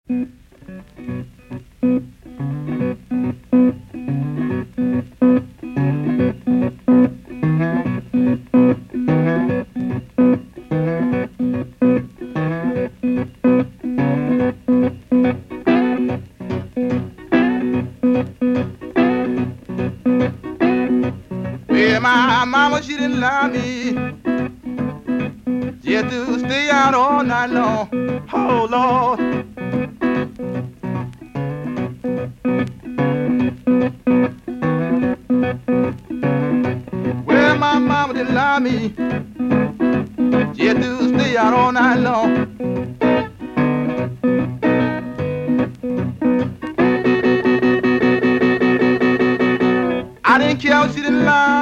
Well, my mama, she didn't love me. She had to stay out all night long. Oh, Lord. Well, my mama didn't love me. She had to stay out all night long. I didn't care if she didn't lie.